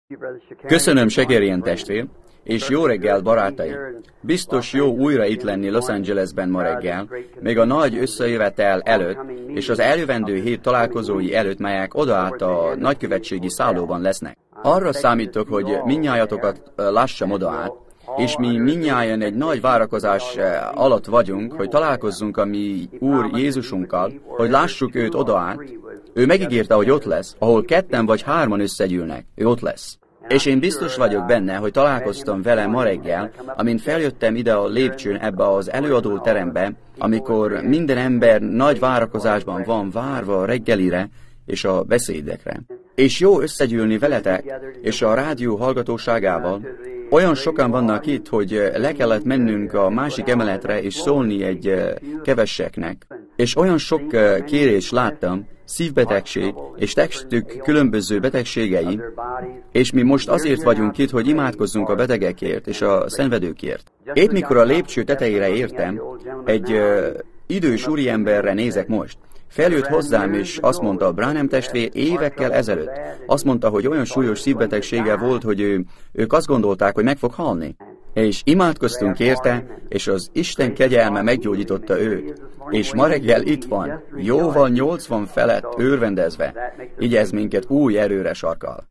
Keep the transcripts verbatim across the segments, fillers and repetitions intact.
Köszönöm, Shakarian testvér, és jó reggel, barátaim! Biztos jó újra itt lenni Los Angelesben ma reggel, még a nagy összejövetel előtt, és az eljövendő hét találkozói előtt, melyek odaállt a nagykövetségi szállóban lesznek. Arra számítok, hogy mindnyájatokat lássam odaállt, és mi mindnyájan egy nagy várakozás alatt vagyunk, hogy találkozzunk a mi Úr Jézusunkkal, hogy lássuk őt odaállt. Ő megígérte, hogy ott lesz, ahol ketten vagy hárman összegyűlnek, ő ott lesz. És én biztos vagyok benne, hogy találkoztam vele ma reggel, amint feljöttem ide a lépcsőn ebbe az előadó terembe, amikor minden ember nagy várakozásban van várva a reggelire és a beszédekre. És jó összegyűlni veletek, és a rádió hallgatóságával. Olyan sokan vannak itt, hogy le kellett mennünk a másik emeletre és szólni egy keveseknek. És olyan sok kérés láttam, szívbetegség és testük különböző betegségei, és mi most azért vagyunk itt, hogy imádkozzunk a betegekért és a szenvedőkért. Épp mikor a lépcső tetejére értem, egy uh, idős úriemberre nézek most. Feljött hozzám, és azt mondta, Branham testvér évekkel ezelőtt. Azt mondta, hogy olyan súlyos szívbetegsége volt, hogy ő, ők azt gondolták, hogy meg fog halni. És imádkoztunk érte, és az Isten kegyelme meggyógyította őt. És ma reggel itt van, jóval nyolcvan felett örvendezve. Így ez minket új erőre sarkal.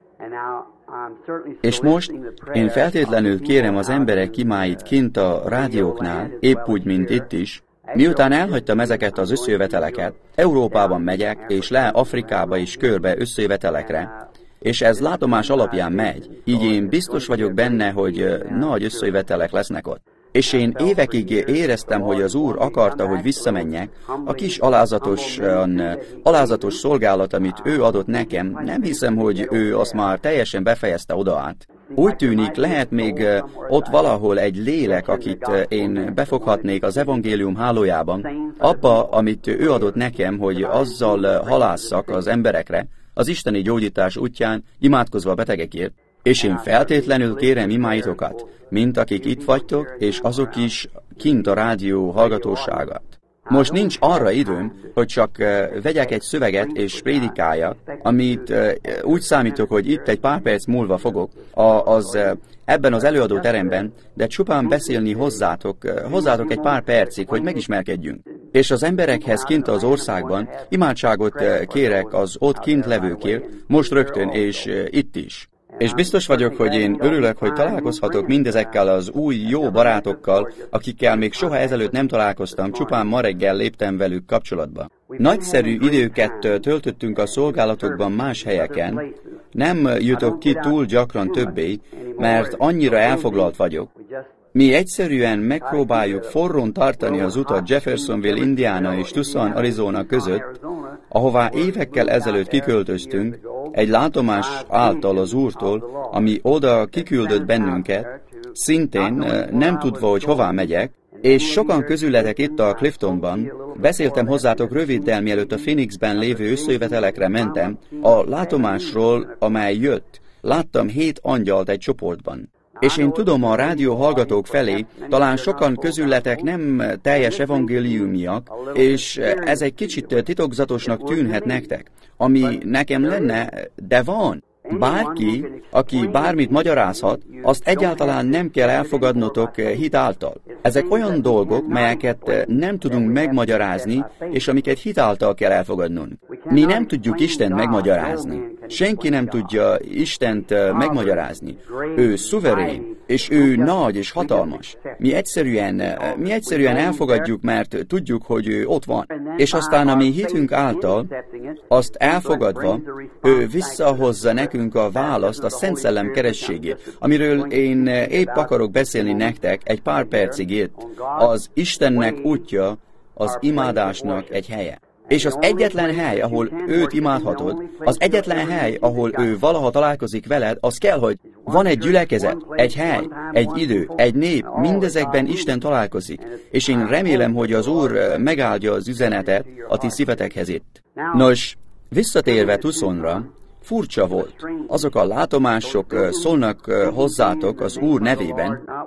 És most én feltétlenül kérem az emberek imáit kint a rádióknál, épp úgy, mint itt is. Miután elhagytam ezeket az összejöveteleket, Európában megyek, és le Afrikába is körbe összejövetelekre, és ez látomás alapján megy, így én biztos vagyok benne, hogy nagy összejövetelek lesznek ott. És én évekig éreztem, hogy az Úr akarta, hogy visszamenjek, a kis alázatos, alázatos szolgálat, amit ő adott nekem, nem hiszem, hogy ő azt már teljesen befejezte oda át. Úgy tűnik, lehet még ott valahol egy lélek, akit én befoghatnék az evangélium hálójában, abba, amit ő adott nekem, hogy azzal halásszak az emberekre, az isteni gyógyítás útján, imádkozva a betegekért. És én feltétlenül kérem imáitokat, mint akik itt vagytok, és azok is kint a rádió hallgatóságát. Most nincs arra időm, hogy csak uh, vegyek egy szöveget és prédikáljak, amit uh, úgy számítok, hogy itt egy pár perc múlva fogok, a, az uh, ebben az előadó teremben, de csupán beszélni hozzátok, uh, hozzátok egy pár percig, hogy megismerkedjünk. És az emberekhez kint az országban imádságot uh, kérek az ott kint levőkért, most rögtön és uh, itt is. És biztos vagyok, hogy én örülök, hogy találkozhatok mindezekkel az új, jó barátokkal, akikkel még soha ezelőtt nem találkoztam, csupán ma reggel léptem velük kapcsolatba. Nagyszerű időket töltöttünk a szolgálatokban más helyeken, nem jutok ki túl gyakran többé, mert annyira elfoglalt vagyok. Mi egyszerűen megpróbáljuk forrón tartani az utat Jeffersonville, Indiana és Tucson, Arizona között, ahová évekkel ezelőtt kiköltöztünk, egy látomás által az Úrtól, ami oda kiküldött bennünket, szintén nem tudva, hogy hová megyek, és sokan közületek itt a Cliftonban, beszéltem hozzátok röviddel, mielőtt a Phoenixben lévő összejövetelekre mentem, a látomásról, amely jött. Láttam hét angyalt egy csoportban. És én tudom, a rádió hallgatók felé, talán sokan közületek nem teljes evangéliumiak, és ez egy kicsit titokzatosnak tűnhet nektek, ami nekem lenne, de van. Bárki, aki bármit magyarázhat, azt egyáltalán nem kell elfogadnotok hit által. Ezek olyan dolgok, melyeket nem tudunk megmagyarázni, és amiket hit által kell elfogadnunk. Mi nem tudjuk Istent megmagyarázni. Senki nem tudja Istent megmagyarázni. Ő szuverén, és ő nagy és hatalmas. Mi egyszerűen, mi egyszerűen elfogadjuk, mert tudjuk, hogy ő ott van. És aztán a mi hitünk által, azt elfogadva, ő visszahozza nekünk a választ a Szent Szellem kerességét, amiről én épp akarok beszélni nektek egy pár percig itt. Az Istennek útja, az imádásnak egy helye. És az egyetlen hely, ahol őt imádhatod, az egyetlen hely, ahol ő valaha találkozik veled, az kell, hogy van egy gyülekezet, egy hely, egy idő, egy nép, mindezekben Isten találkozik. És én remélem, hogy az Úr megáldja az üzenetet a ti szívetekhez itt. Nos, visszatérve Tucsonra, furcsa volt. Azok a látomások szólnak hozzátok az Úr nevében.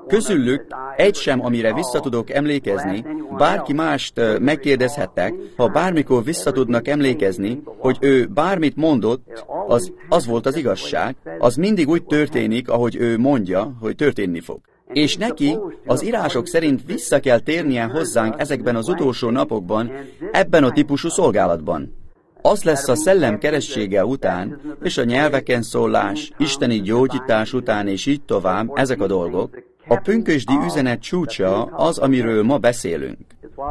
Közülük egy sem, amire vissza tudok emlékezni, bárki mást megkérdezhettek, ha bármikor vissza tudnak emlékezni, hogy ő bármit mondott, az, az volt az igazság, az mindig úgy történik, ahogy ő mondja, hogy történni fog. És neki az írások szerint vissza kell térnie hozzánk ezekben az utolsó napokban, ebben a típusú szolgálatban. Az lesz a szellem keressége után, és a nyelveken szólás, isteni gyógyítás után, és így tovább, ezek a dolgok. A pünkösdi üzenet csúcsa az, amiről ma beszélünk.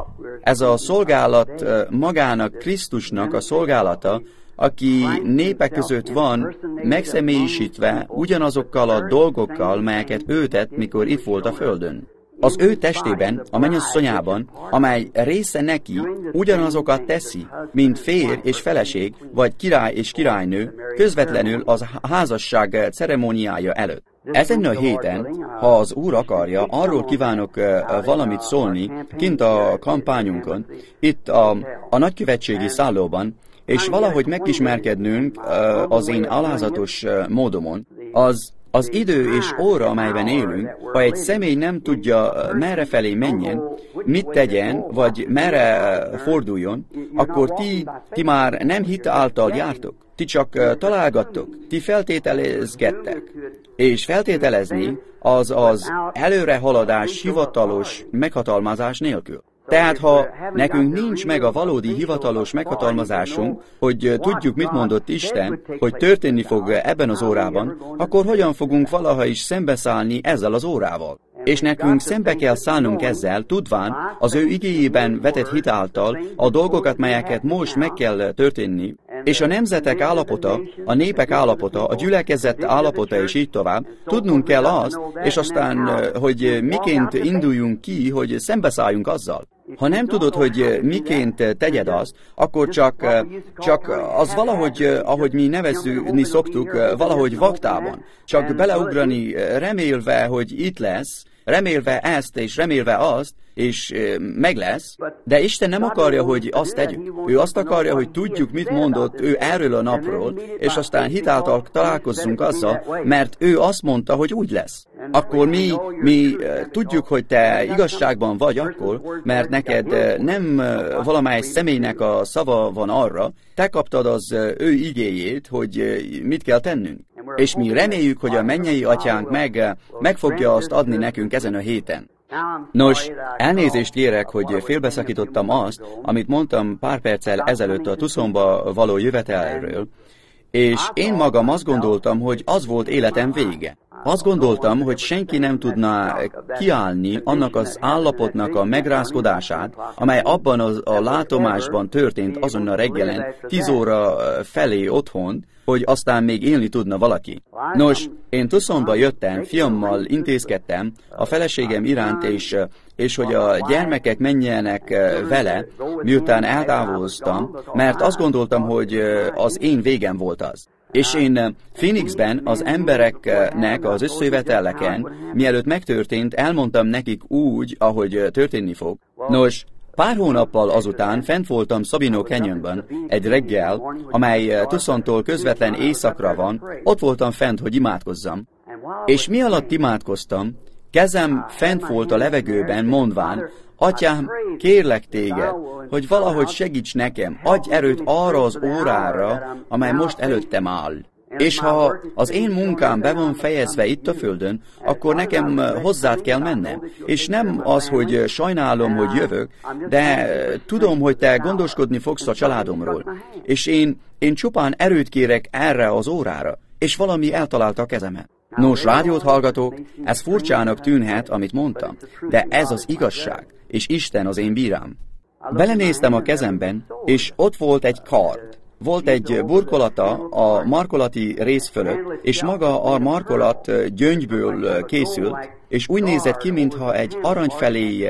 Ez a szolgálat magának, Krisztusnak a szolgálata, aki népek között van, megszemélyisítve ugyanazokkal a dolgokkal, melyeket ő tett, mikor itt volt a földön. Az ő testében, a mennyasszonyában, amely része neki, ugyanazokat teszi, mint férj és feleség, vagy király és királynő, közvetlenül az házasság ceremóniája előtt. Ezen a héten, ha az Úr akarja, arról kívánok valamit szólni, kint a kampányunkon, itt a, a nagykövetségi szállóban, és valahogy megismerkednünk az én alázatos módomon, az az idő és óra, amelyben élünk, ha egy személy nem tudja, merre felé menjen, mit tegyen, vagy merre forduljon, akkor ti, ti már nem hit által jártok, ti csak találgattok, ti feltételezgettek. És feltételezni az az előrehaladás hivatalos meghatalmazás nélkül. Tehát, ha nekünk nincs meg a valódi hivatalos meghatalmazásunk, hogy tudjuk, mit mondott Isten, hogy történni fog ebben az órában, akkor hogyan fogunk valaha is szembeszállni ezzel az órával? És nekünk szembe kell szállnunk ezzel, tudván az ő igéjében vetett hit által a dolgokat, melyeket most meg kell történni, és a nemzetek állapota, a népek állapota, a gyülekezet állapota, és így tovább, tudnunk kell azt, és aztán, hogy miként induljunk ki, hogy szembeszálljunk azzal. Ha nem tudod, hogy miként tegyed azt, akkor csak, csak az valahogy, ahogy mi nevezni szoktuk, valahogy vaktában. Csak beleugrani, remélve, hogy itt lesz, remélve ezt és remélve azt, és meg lesz, de Isten nem akarja, hogy azt tegyük. Ő azt akarja, hogy tudjuk, mit mondott ő erről a napról, és aztán hitáltal találkozzunk azzal, mert ő azt mondta, hogy úgy lesz. Akkor mi, mi tudjuk, hogy te igazságban vagy akkor, mert neked nem valamely személynek a szava van arra, te kaptad az ő igéjét, hogy mit kell tennünk. És mi reméljük, hogy a mennyei atyánk meg, meg fogja azt adni nekünk ezen a héten. Nos, elnézést kérek, hogy félbeszakítottam azt, amit mondtam pár perccel ezelőtt a Tucsonba való jövetelről, és én magam azt gondoltam, hogy az volt életem vége. Azt gondoltam, hogy senki nem tudná kiállni annak az állapotnak a megrázkodását, amely abban a, a látomásban történt azon a reggelen, tíz óra felé otthon, hogy aztán még élni tudna valaki. Nos, én Tucsonba jöttem, fiammal intézkedtem a feleségem iránt, és, és hogy a gyermekek menjenek vele, miután eltávoztam, mert azt gondoltam, hogy az én végem volt az. És én Phoenixben az embereknek az összejöveteleken, mielőtt megtörtént, elmondtam nekik úgy, ahogy történni fog. Nos, pár hónappal azután fent voltam Sabino Canyonban egy reggel, amely Tucsontól közvetlen északra van, ott voltam fent, hogy imádkozzam. És mi alatt imádkoztam, kezem fent volt a levegőben, mondván, Atyám, kérlek téged, hogy valahogy segíts nekem, adj erőt arra az órára, amely most előttem áll. És ha az én munkám be van fejezve itt a földön, akkor nekem hozzád kell mennem. És nem az, hogy sajnálom, hogy jövök, de tudom, hogy te gondoskodni fogsz a családomról. És én, én csupán erőt kérek erre az órára, és valami eltalálta a kezemet. Nos, rádiót hallgatók, ez furcsának tűnhet, amit mondtam, de ez az igazság, és Isten az én bírám. Belenéztem a kezemben, és ott volt egy kard. Volt egy burkolata a markolati rész fölött, és maga a markolat gyöngyből készült, és úgy nézett ki, mintha egy aranyfelé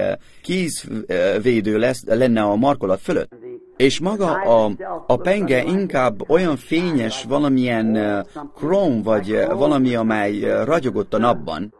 kézvédő lesz, lenne a markolat fölött. És maga a, a penge inkább olyan fényes, valamilyen króm, vagy valami, amely ragyogott a napban.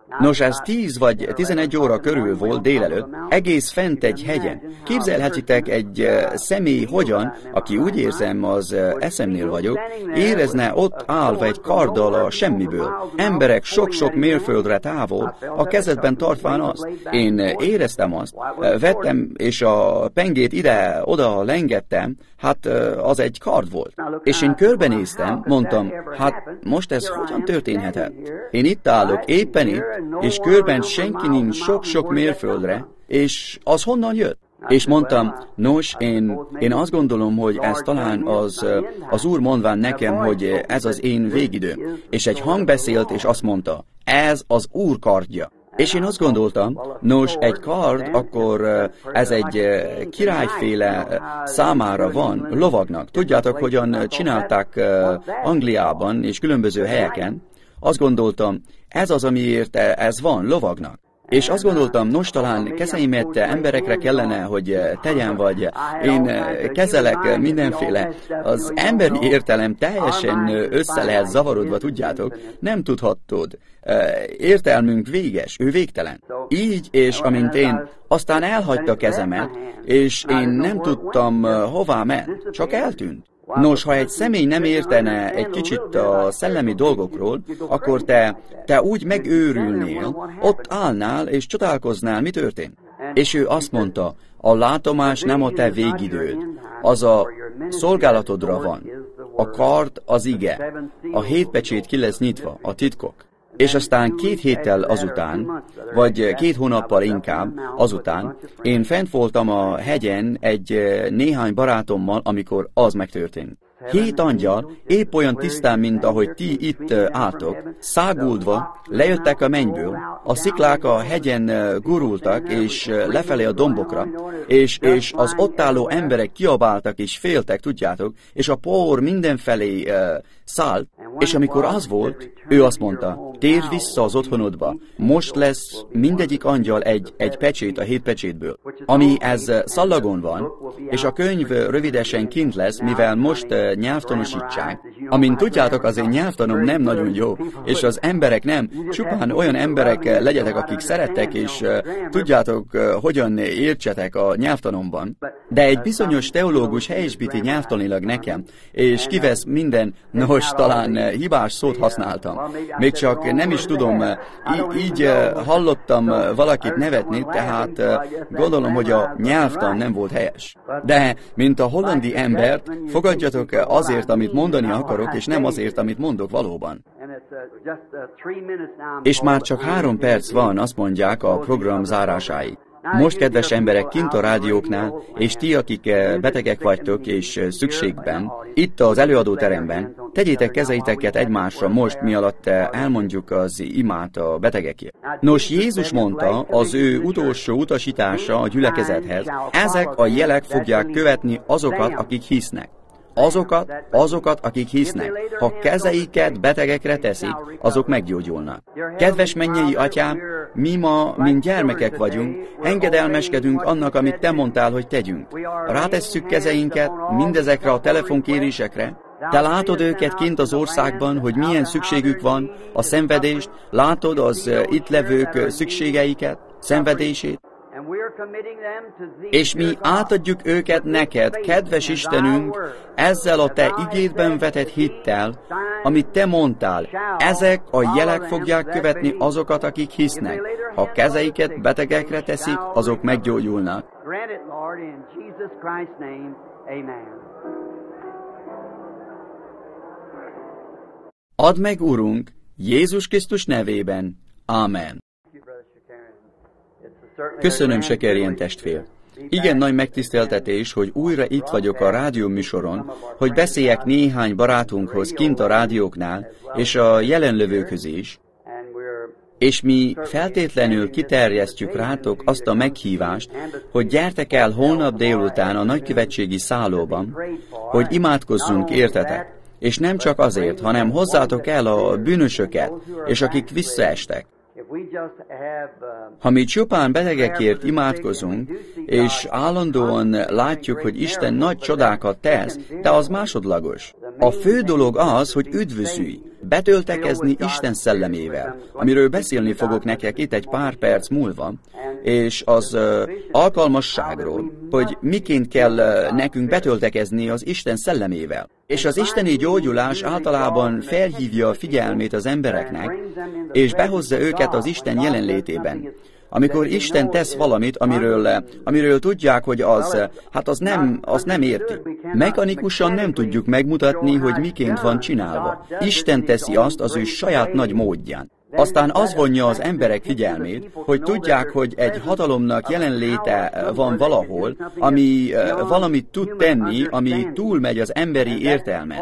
Nos, ez tíz vagy tizenegy óra körül volt délelőtt, egész fent egy hegyen. Képzelhetitek egy személy hogyan, aki úgy érzem, az eszemnél vagyok, érezne ott állva egy karddal a semmiből. Emberek sok-sok mérföldre távol, a kezedben tartván azt. Én éreztem azt, vettem, és a pengét ide-oda lengettem, hát az egy kard volt. És én körbenéztem, mondtam, hát most ez hogyan történhetett? Én itt állok, éppen itt, és körben senki nincs sok-sok mérföldre, és az honnan jött? És mondtam, nos, én, én azt gondolom, hogy ez talán az, az Úr mondván nekem, hogy ez az én végidőm. És egy hang beszélt, és azt mondta, ez az Úr kardja. És én azt gondoltam, nos, egy kard, akkor ez egy királyféle számára van, lovagnak. Tudjátok, hogyan csinálták Angliában és különböző helyeken? Azt gondoltam, ez az, amiért ez van, lovagnak. És azt gondoltam, nos, talán kezeimet emberekre kellene, hogy tegyen, vagy én kezelek mindenféle. Az emberi értelem teljesen össze lehet zavarodva, tudjátok, nem tudhatod. Értelmünk véges, ő végtelen. Így, és amint én, aztán elhagyta kezemet, és én nem tudtam, hová ment, csak eltűnt. Nos, ha egy személy nem értene egy kicsit a szellemi dolgokról, akkor te, te úgy megőrülnél, ott állnál és csodálkoznál, mi történt. És ő azt mondta, a látomás nem a te végidőd, az a szolgálatodra van. A kard az ige, a hét pecsét ki lesz nyitva, a titkok. És aztán két héttel azután, vagy két hónappal inkább azután, én fent voltam a hegyen egy néhány barátommal, amikor az megtörtént. Hét angyal, épp olyan tisztán, mint ahogy ti itt álltok, száguldva lejöttek a mennyből, a sziklák a hegyen gurultak, és lefelé a dombokra, és, és az ott álló emberek kiabáltak, és féltek, tudjátok, és a por mindenfelé uh, szállt, és amikor az volt, ő azt mondta, térj vissza az otthonodba, most lesz mindegyik angyal egy, egy pecsét a hét pecsétből, ami ez szallagon van, és a könyv rövidesen kint lesz, mivel most uh, nyelvtanosítsák. Amint tudjátok, az én nyelvtanom nem nagyon jó, és az emberek nem, csupán olyan emberek legyetek, akik szerettek, és uh, tudjátok, uh, hogyan értsetek a nyelvtanomban. De egy bizonyos teológus helyesbíti nyelvtanilag nekem, és kivesz minden, nos, talán uh, hibás szót használtam. Még csak nem is tudom, uh, így uh, hallottam uh, valakit nevetni, tehát uh, gondolom, hogy a nyelvtan nem volt helyes. De, mint a hollandi embert, fogadjatok azért, amit mondani akarok, és nem azért, amit mondok valóban. És már csak három perc van, azt mondják, a program zárásáig. Most, kedves emberek, kint a rádióknál, és ti, akik betegek vagytok és szükségben, itt az előadóteremben, tegyétek kezeiteket egymásra most, mi alatt elmondjuk az imát a betegekért. Nos, Jézus mondta, az ő utolsó utasítása a gyülekezethez, ezek a jelek fogják követni azokat, akik hisznek. Azokat, azokat, akik hisznek, ha kezeiket betegekre teszik, azok meggyógyulnak. Kedves mennyei atyám, mi ma, mint gyermekek vagyunk, engedelmeskedünk annak, amit te mondtál, hogy tegyünk. Rátesszük kezeinket mindezekre a telefonkérésekre. Te látod őket kint az országban, hogy milyen szükségük van, a szenvedést, látod az itt levők szükségeiket, szenvedését. És mi átadjuk őket neked, kedves Istenünk, ezzel a te igédben vetett hittel, amit te mondtál. Ezek a jelek fogják követni azokat, akik hisznek. Ha kezeiket betegekre teszik, azok meggyógyulnak. Add meg, Urunk, Jézus Krisztus nevében. Ámen. Köszönöm, Sekerjen testvér. Igen nagy megtiszteltetés, hogy újra itt vagyok a rádió műsoron, hogy beszéljek néhány barátunkhoz kint a rádióknál, és a jelenlevőkhöz is, és mi feltétlenül kiterjesztjük rátok azt a meghívást, hogy gyertek el holnap délután a nagykövetségi szállóban, hogy imádkozzunk értetek, és nem csak azért, hanem hozzátok el a bűnösöket, és akik visszaestek. Ha mi csupán betegekért imádkozunk, és állandóan látjuk, hogy Isten nagy csodákat tesz, de az másodlagos. A fő dolog az, hogy üdvözülj, betöltekezni Isten szellemével, amiről beszélni fogok nektek itt egy pár perc múlva, és az uh, alkalmasságról, hogy miként kell uh, nekünk betöltekezni az Isten szellemével. És az isteni gyógyulás általában felhívja a figyelmét az embereknek, és behozza őket az Isten jelenlétében. Amikor Isten tesz valamit, amiről, amiről tudják, hogy az, hát az nem, az nem érti. Mechanikusan nem tudjuk megmutatni, hogy miként van csinálva. Isten teszi azt az ő saját nagy módján. Aztán az vonja az emberek figyelmét, hogy tudják, hogy egy hatalomnak jelenléte van valahol, ami valamit tud tenni, ami túlmegy az emberi értelmen.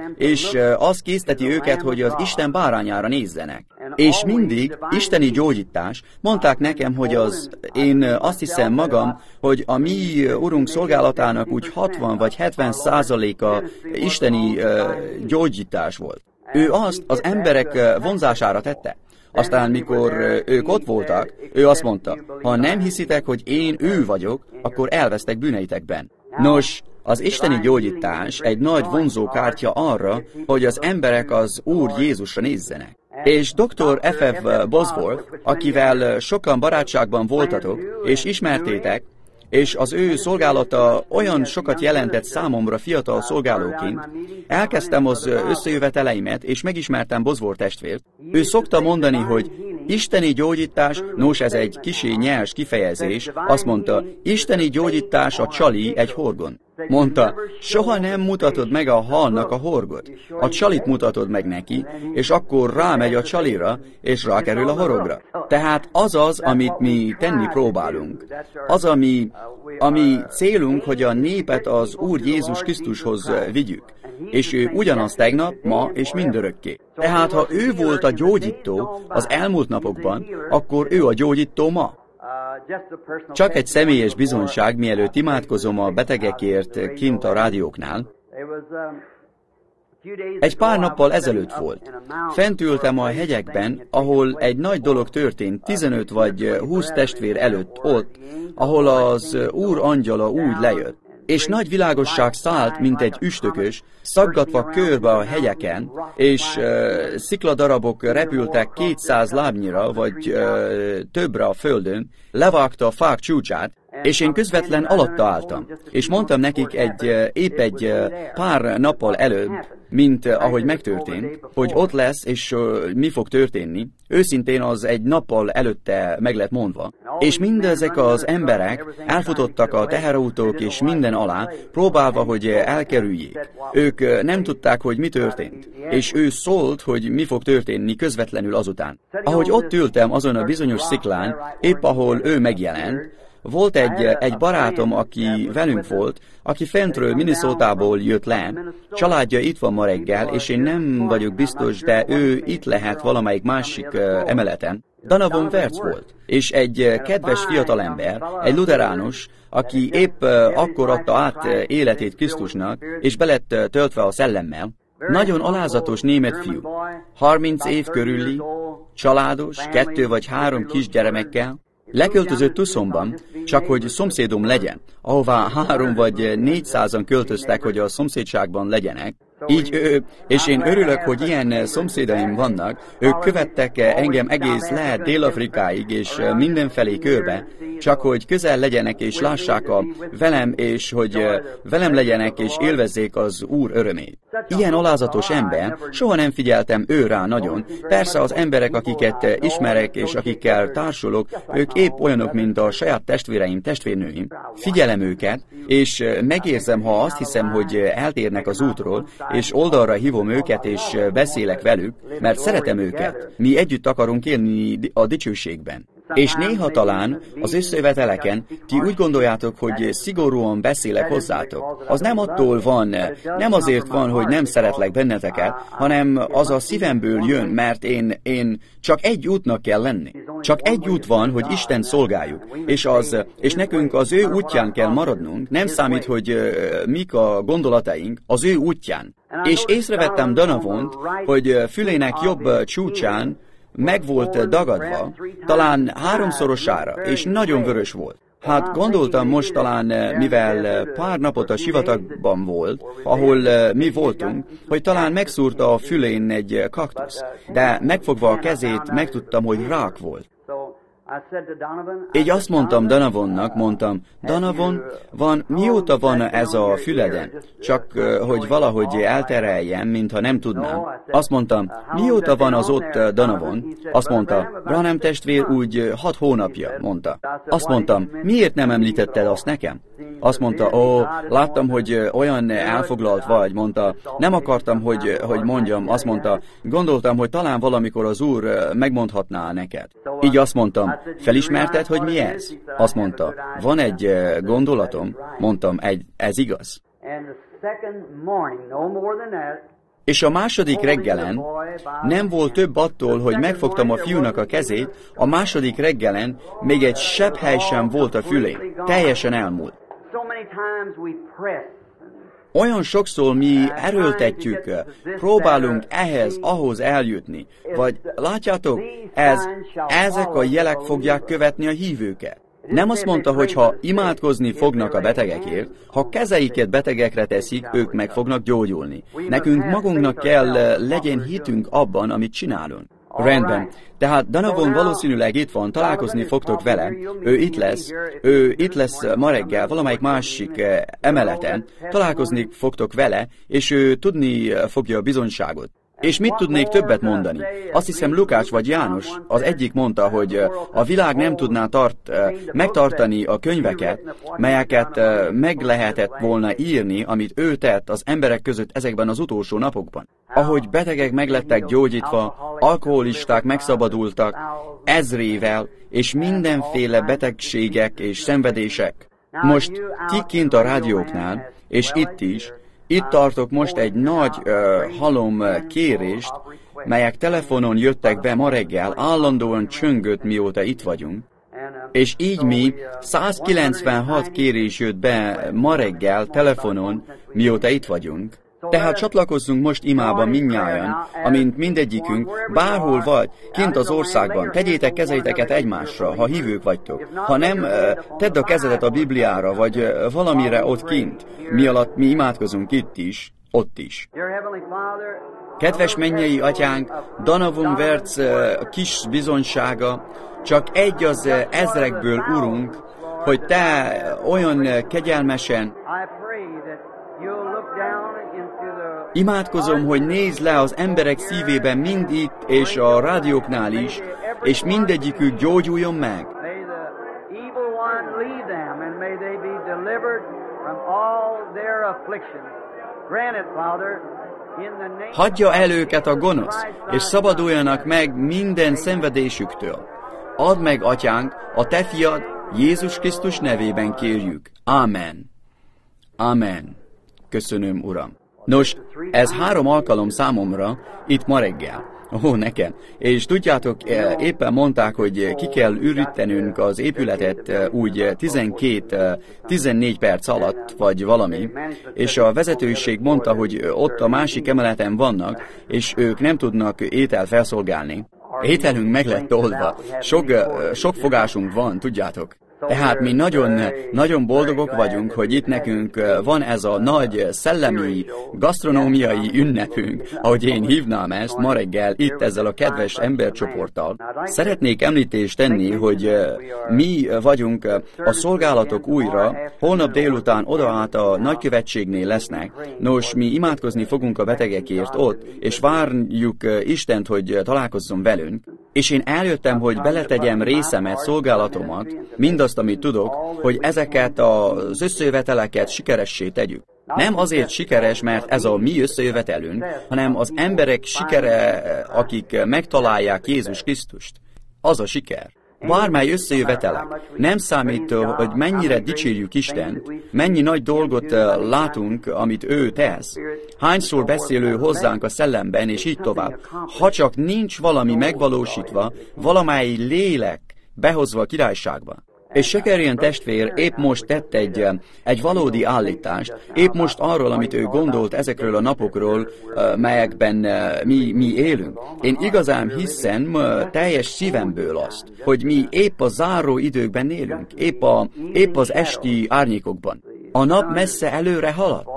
És az készteti őket, hogy az Isten bárányára nézzenek. És mindig isteni gyógyítás. Mondták nekem, hogy az, én azt hiszem magam, hogy a mi Urunk szolgálatának úgy hatvan vagy hetven százaléka isteni gyógyítás volt. Ő azt az emberek vonzására tette. Aztán, mikor ők ott voltak, ő azt mondta, ha nem hiszitek, hogy én ő vagyok, akkor elvesztek bűneitekben. Nos, az isteni gyógyítás egy nagy vonzókártya arra, hogy az emberek az Úr Jézusra nézzenek. És doktor ef ef Bosworth, akivel sokan barátságban voltatok, és ismertétek, és az ő szolgálata olyan sokat jelentett számomra fiatal szolgálóként, elkezdtem az összejöveteleimet, és megismertem Bosworth testvért. Ő szokta mondani, hogy isteni gyógyítás, nos ez egy kissé nyers kifejezés, azt mondta, isteni gyógyítás a csali egy horgon. Mondta, soha nem mutatod meg a halnak a horgot. A csalit mutatod meg neki, és akkor rámegy a csalira, és rákerül a horogra. Tehát az az, amit mi tenni próbálunk. Az, ami, ami célunk, hogy a népet az Úr Jézus Krisztushoz vigyük. És ő ugyanaz tegnap, ma és mindörökké. Tehát, ha ő volt a gyógyító az elmúlt napokban, akkor ő a gyógyító ma. Csak egy személyes bizonyság, mielőtt imádkozom a betegekért kint a rádióknál. Egy pár nappal ezelőtt volt. Fent ültem a hegyekben, ahol egy nagy dolog történt, tizenöt vagy húsz testvér előtt ott, ahol az Úr angyala úgy lejött. És nagy világosság szállt, mint egy üstökös, szaggatva körbe a hegyeken, és uh, szikladarabok repültek kétszáz lábnyira, vagy uh, többre a földön, levágta a fák csúcsát, és én közvetlen alatta álltam. És mondtam nekik egy, épp egy pár nappal előbb, mint ahogy megtörtént, hogy ott lesz, és mi fog történni. Őszintén az egy nappal előtte meg lett mondva. És mindezek az emberek elfutottak a teherautók és minden alá, próbálva, hogy elkerüljék. Ők nem tudták, hogy mi történt. És ő szólt, hogy mi fog történni közvetlenül azután. Ahogy ott ültem azon a bizonyos sziklán, épp ahol ő megjelent, volt egy, egy barátom, aki velünk volt, aki fentről Minnesotából jött le, családja itt van ma reggel, és én nem vagyok biztos, de ő itt lehet valamelyik másik emeleten. Donovan Wertz volt, és egy kedves fiatalember, egy luteránus, aki épp akkor adta át életét Krisztusnak, és belett töltve a szellemmel. Nagyon alázatos német fiú, harminc év körüli, családos, kettő vagy három kisgyermekkel, leköltözött Tucsonban, csak hogy szomszédom legyen, ahová három vagy négyszázan költöztek, hogy a szomszédságban legyenek. Így ő, és én örülök, hogy ilyen szomszédaim vannak, ők követtek engem egész le Dél-Afrikáig és mindenfelé körbe, csak hogy közel legyenek és lássák a velem, és hogy velem legyenek és élvezzék az Úr örömét. Ilyen alázatos ember, soha nem figyeltem ő rá nagyon. Persze az emberek, akiket ismerek és akikkel társulok, ők épp olyanok, mint a saját testvéreim, testvérnőim. Figyelem őket, és megérzem, ha azt hiszem, hogy eltérnek az útról, és oldalra hívom őket, és beszélek velük, mert szeretem őket. Mi együtt akarunk élni a dicsőségben. És néha talán az összejöveteleken ti úgy gondoljátok, hogy szigorúan beszélek hozzátok. Az nem attól van, nem azért van, hogy nem szeretlek benneteket, hanem az a szívemből jön, mert én, én csak egy útnak kell lenni. Csak egy út van, hogy Isten szolgáljuk, és, az, és nekünk az ő útján kell maradnunk, nem számít, hogy uh, mik a gondolataink, az ő útján. És észrevettem Donavont, hogy fülének jobb csúcsán meg volt dagadva, talán háromszorosára, és nagyon vörös volt. Hát gondoltam most talán, mivel pár napot a sivatagban volt, ahol mi voltunk, hogy talán megszúrta a fülén egy kaktusz, de megfogva a kezét megtudtam, hogy rák volt. Így azt mondtam Donavonnak, mondtam, Donovan, van, mióta van ez a füleden? Csak, hogy valahogy eltereljem, mintha nem tudnám. Azt mondtam, mióta van az ott Donovan? Azt mondta, Branham testvér úgy hat hónapja, mondta. Azt mondtam, miért nem említetted azt nekem? Azt mondta, ó, láttam, hogy olyan elfoglalt vagy, mondta, nem akartam, hogy, hogy mondjam, azt mondta, gondoltam, hogy talán valamikor az Úr megmondhatná neked. Így azt mondtam, felismerted, hogy mi ez? Azt mondta, van egy gondolatom, mondtam, egy, ez igaz. És a második reggelen nem volt több attól, hogy megfogtam a fiúnak a kezét, a második reggelen még egy sebhely sem volt a fülén. Teljesen elmúlt. Olyan sokszor mi erőltetjük, próbálunk ehhez, ahhoz eljutni. Vagy látjátok, ez, ezek a jelek fogják követni a hívőket. Nem azt mondta, hogy ha imádkozni fognak a betegekért, ha kezeiket betegekre teszik, ők meg fognak gyógyulni. Nekünk magunknak kell legyen hitünk abban, amit csinálunk. Rendben. Tehát Donovan valószínűleg itt van, találkozni fogtok vele, ő itt lesz, ő itt lesz ma reggel, valamelyik másik emeleten, találkozni fogtok vele, és ő tudni fogja a bizonyságot. És mit tudnék többet mondani? Azt hiszem Lukács vagy János az egyik mondta, hogy a világ nem tudná tart, megtartani a könyveket, melyeket meg lehetett volna írni, amit ő tett az emberek között ezekben az utolsó napokban. Ahogy betegek meglettek gyógyítva, alkoholisták megszabadultak, ezrével, és mindenféle betegségek és szenvedések. Most ti kint a rádióknál, és itt is, itt tartok most egy nagy uh, halom kérést, melyek telefonon jöttek be ma reggel, állandóan csöngött, mióta itt vagyunk. És így mi százkilencvenhat kérés jött be ma reggel telefonon, mióta itt vagyunk. Tehát csatlakozzunk most imába mindnyájan, amint mindegyikünk, bárhol vagy, kint az országban, tegyétek kezeiteket egymásra, ha hívők vagytok. Ha nem, tedd a kezedet a Bibliára, vagy valamire ott kint, mi alatt mi imádkozunk itt is, ott is. Kedves mennyei atyánk, Donovan Wertz kis bizonysága, csak egy az ezrekből, Urunk, hogy Te olyan kegyelmesen imádkozom, hogy nézd le az emberek szívében mind itt és a rádióknál is, és mindegyikük gyógyuljon meg. Hagyja el őket a gonosz, és szabaduljanak meg minden szenvedésüktől. Add meg, atyánk, a Te fiad, Jézus Krisztus nevében kérjük. Amen. Amen. Köszönöm, Uram. Nos, ez három alkalom számomra itt ma reggel. Ó, nekem. És tudjátok, éppen mondták, hogy ki kell ürítenünk az épületet úgy tizenkét-tizennégy perc alatt, vagy valami, és a vezetőség mondta, hogy ott a másik emeleten vannak, és ők nem tudnak étel felszolgálni. Ételünk meg lett oldva. Sok, sok fogásunk van, tudjátok. Tehát mi nagyon, nagyon boldogok vagyunk, hogy itt nekünk van ez a nagy szellemi, gasztronómiai ünnepünk, ahogy én hívnám ezt ma reggel itt ezzel a kedves embercsoporttal. Szeretnék említést tenni, hogy mi vagyunk a szolgálatok újra, holnap délután oda át a nagykövetségnél lesznek. Nos, mi imádkozni fogunk a betegekért ott, és várjuk Istent, hogy találkozzon velünk. És én eljöttem, hogy beletegyem részemet, szolgálatomat, mindazt, amit tudok, hogy ezeket az összejöveteleket sikeressé tegyük. Nem azért sikeres, mert ez a mi összejövetelünk, hanem az emberek sikere, akik megtalálják Jézus Krisztust. Az a siker. Bármely összejövetelek. Nem számít, hogy mennyire dicsérjük Istent, mennyi nagy dolgot látunk, amit ő tesz. Hányszor beszél ő hozzánk a szellemben, és így tovább. Ha csak nincs valami megvalósítva, valamely lélek behozva a királyságba. És Shakarian testvér épp most tett egy, egy valódi állítást, épp most arról, amit ő gondolt ezekről a napokról, melyekben mi, mi élünk. Én igazán hiszem teljes szívemből azt, hogy mi épp a záró időkben élünk, épp, a, épp az esti árnyékokban. A nap messze előre haladt,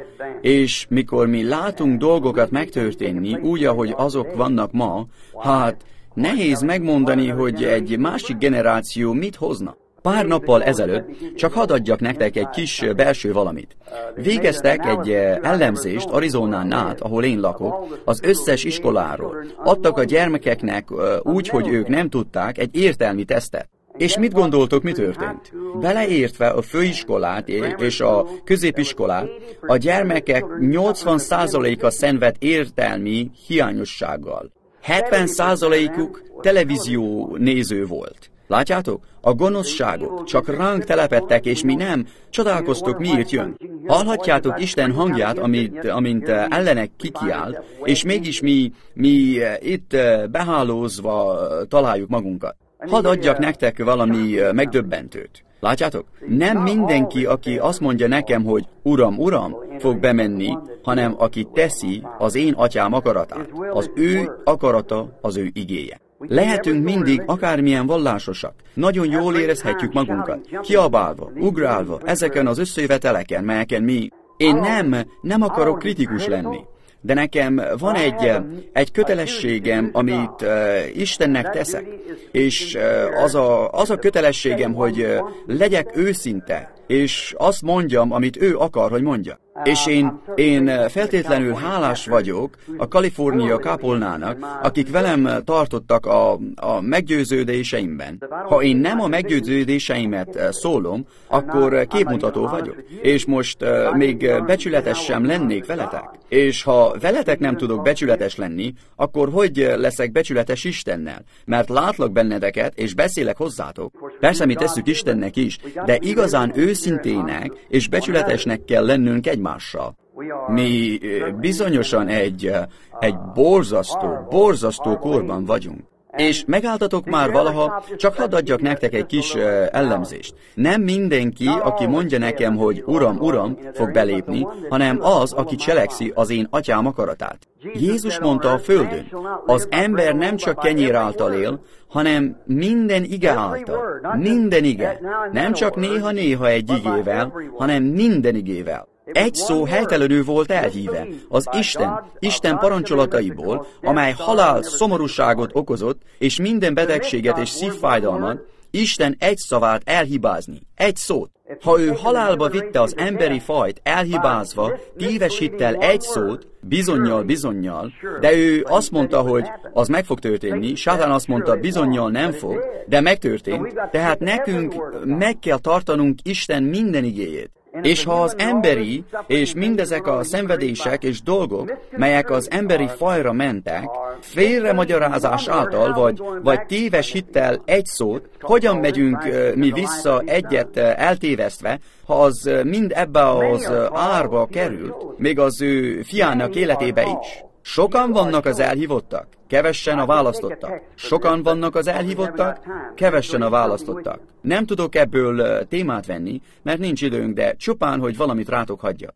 és mikor mi látunk dolgokat megtörténni, úgy, ahogy azok vannak ma, hát nehéz megmondani, hogy egy másik generáció mit hozna. Pár nappal ezelőtt, csak hadd adjak nektek egy kis belső valamit. Végeztek egy ellenzést Arizonán át, ahol én lakok, az összes iskoláról. Adtak a gyermekeknek úgy, hogy ők nem tudták, egy értelmi tesztet. És mit gondoltok, mi történt? Beleértve a főiskolát és a középiskolát, a gyermekek nyolcvan százaléka szenved értelmi hiányossággal. hetven százalékuk televízió néző volt. Látjátok? A gonoszságok csak ránk telepettek, és mi nem csodálkoztok, miért jön. Hallhatjátok Isten hangját, amit, amint ellenek kikiált, és mégis mi, mi itt behálózva találjuk magunkat. Hadd adjak nektek valami megdöbbentőt. Látjátok? Nem mindenki, aki azt mondja nekem, hogy Uram, Uram, fog bemenni, hanem aki teszi az én atyám akaratát. Az ő akarata, az ő igéje. Lehetünk mindig akármilyen vallásosak. Nagyon jól érezhetjük magunkat, kiabálva, ugrálva, ezeken az összejöveteleken, melyeken mi... Én nem, nem akarok kritikus lenni. De nekem van egy, egy kötelességem, amit uh, Istennek teszek, és uh, az, a, az a kötelességem, hogy uh, legyek őszinte, és azt mondjam, amit ő akar, hogy mondja. És én, én feltétlenül hálás vagyok a Kalifornia kápolnának, akik velem tartottak a, a meggyőződéseimben. Ha én nem a meggyőződéseimet szólom, akkor képmutató vagyok. És most uh, még becsületes sem lennék veletek. És ha veletek nem tudok becsületes lenni, akkor hogy leszek becsületes Istennel? Mert látlak benneteket, és beszélek hozzátok. Persze mi tesszük Istennek is, de igazán őszintének és becsületesnek kell lennünk egymással. Mi bizonyosan egy, egy borzasztó, borzasztó korban vagyunk. És megálltatok már valaha, csak hadd adjak nektek egy kis uh, ellenzést. Nem mindenki, aki mondja nekem, hogy Uram, Uram, fog belépni, hanem az, aki cselekszi az én atyám akaratát. Jézus mondta a földön, az ember nem csak kenyér által él, hanem minden ige által. Minden ige. Nem csak néha-néha egy igével, hanem minden igével. Egy szó helytelenül volt elhíve, az Isten, Isten parancsolataiból, amely halál, szomorúságot okozott, és minden betegséget és szívfájdalmat, Isten egy szavát elhibázni, egy szót. Ha ő halálba vitte az emberi fajt elhibázva, téves hittel egy szót, bizonnyal, bizonnyal, de ő azt mondta, hogy az meg fog történni, Sátán azt mondta, bizonnyal nem fog, de megtörtént, tehát nekünk meg kell tartanunk Isten minden igéjét. És ha az emberi, és mindezek a szenvedések és dolgok, melyek az emberi fajra mentek, félre magyarázás által, vagy, vagy téves hittel egy szót, hogyan megyünk mi vissza egyet eltévesztve, ha az mind ebbe az árba került, még az ő fiának életébe is. Sokan vannak az elhívottak, kevessen a választottak. Sokan vannak az elhívottak, kevessen a választottak. Nem tudok ebből témát venni, mert nincs időnk, de csupán, hogy valamit rátok hagyjak.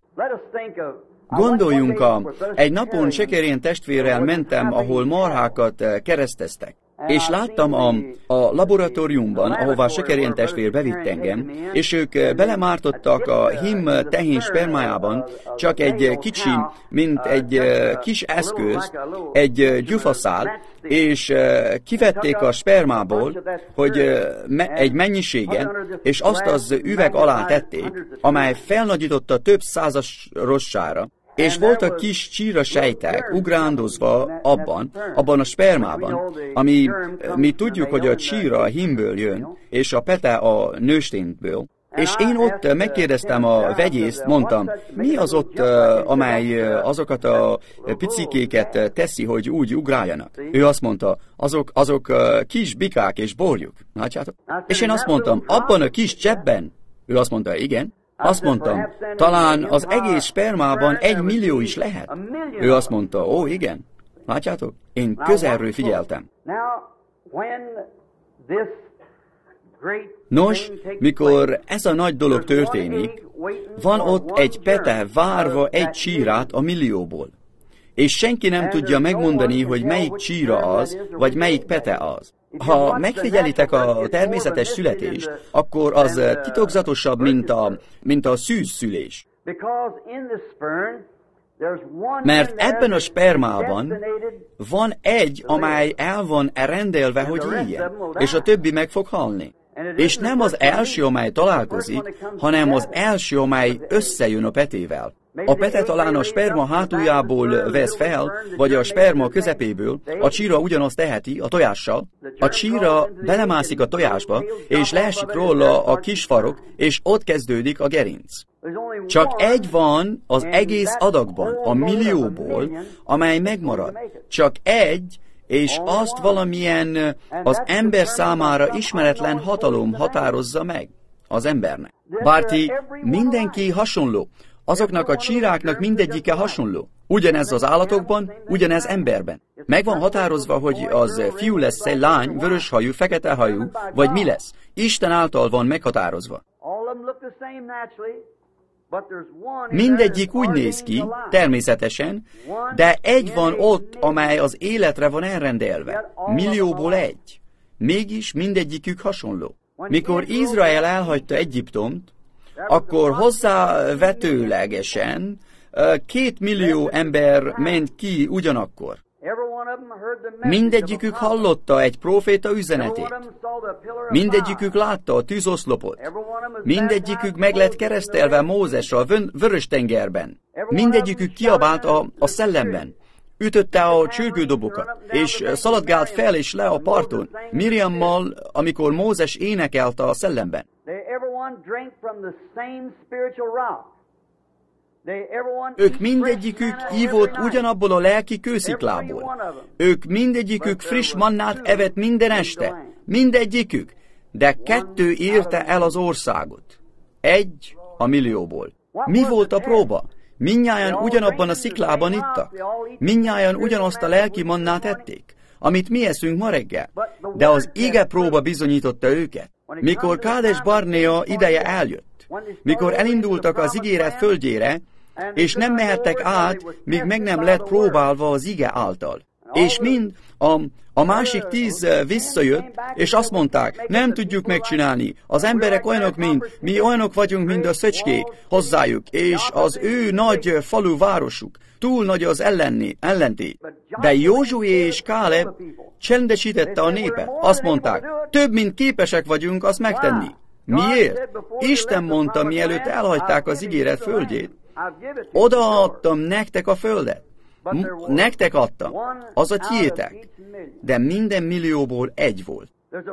Gondoljunk, a, egy napon Shakarian testvérrel mentem, ahol marhákat kereszteztek. És láttam a, a laboratóriumban, ahová Shakarian testvér bevitt engem, és ők belemártottak a hím tehén spermájában csak egy kicsi, mint egy kis eszköz, egy gyufaszál, és kivették a spermából, hogy egy mennyiséget, és azt az üveg alá tették, amely felnagyította több százasossára, és voltak kis csíra sejtek ugrándozva abban, abban a spermában, ami mi tudjuk, hogy a csíra a hímből jön, és a pete a nősténből. És én ott megkérdeztem a vegyészt, mondtam, mi az ott, amely azokat a picikéket teszi, hogy úgy ugráljanak? Ő azt mondta, azok, azok kis bikák és borjuk. Látjátok? És én azt mondtam, abban a kis cseppben? Ő azt mondta, igen. Azt mondtam, talán az egész spermában egy millió is lehet. Ő azt mondta, ó, igen. Látjátok? Én közelről figyeltem. Nos, mikor ez a nagy dolog történik, van ott egy pete várva egy csírát a millióból. És senki nem tudja megmondani, hogy melyik csíra az, vagy melyik pete az. Ha megfigyelitek a természetes születést, akkor az titokzatosabb, mint a, mint a szűzszülés. Mert ebben a spermában van egy, amely el van rendelve, hogy éljen, és a többi meg fog halni. És nem az első, amely találkozik, hanem az első, amely összejön a petével. A pete talán a sperma hátuljából vesz fel, vagy a sperma közepéből, a csíra ugyanazt teheti a tojással. A csíra belemászik a tojásba, és leesik róla a kis farok, és ott kezdődik a gerinc. Csak egy van az egész adagban, a millióból, amely megmarad. Csak egy, és azt valamilyen az ember számára ismeretlen hatalom határozza meg az embernek. Bárti mindenki hasonló, azoknak a csíráknak mindegyike hasonló. Ugyanez az állatokban, ugyanez emberben. Meg van határozva, hogy az fiú lesz egy lány, vörös hajú, fekete hajú, vagy mi lesz. Isten által van meghatározva. Mindegyik úgy néz ki, természetesen, de egy van ott, amely az életre van elrendelve. Millióból egy. Mégis mindegyikük hasonló. Mikor Izrael elhagyta Egyiptomt, akkor hozzávetőlegesen két millió ember ment ki ugyanakkor. Mindegyikük hallotta egy próféta üzenetét. Mindegyikük látta a tűzoszlopot. Mindegyikük meg lett keresztelve Mózes a Vörös-tengerben. Mindegyikük kiabált a, a szellemben. Ütötte a csörgődobokat, és szaladgált fel és le a parton, Miriammal, amikor Mózes énekelte a szellemben. Ők mindegyikük ívott ugyanabból a lelki kősziklából. Ők mindegyikük friss mannát evett minden este. Mindegyikük. De kettő érte el az országot. Egy a millióból. Mi volt a próba? Mindnyájan ugyanabban a sziklában ittak. Mindnyájan ugyanazt a lelki mannát ették, amit mi eszünk ma reggel. De az ige próba bizonyította őket. Mikor Kádes Barnea ideje eljött, mikor elindultak az ígéret földjére, és nem mehettek át, míg meg nem lett próbálva az ige által. És mind a, a másik tíz visszajött, és azt mondták, nem tudjuk megcsinálni. Az emberek olyanok, mint mi, olyanok vagyunk, mint a szöcskék hozzájuk, és az ő nagy falu városuk. Túl nagy az ellenné, ellentét. De Józsué és Káleb csendesítette a népet. Azt mondták, több mint képesek vagyunk azt megtenni. Miért? Isten mondta, mielőtt elhagyták az ígéret földjét. Odaadtam nektek a földet. M- nektek adtam. Az a tiétek. De minden millióból egy volt.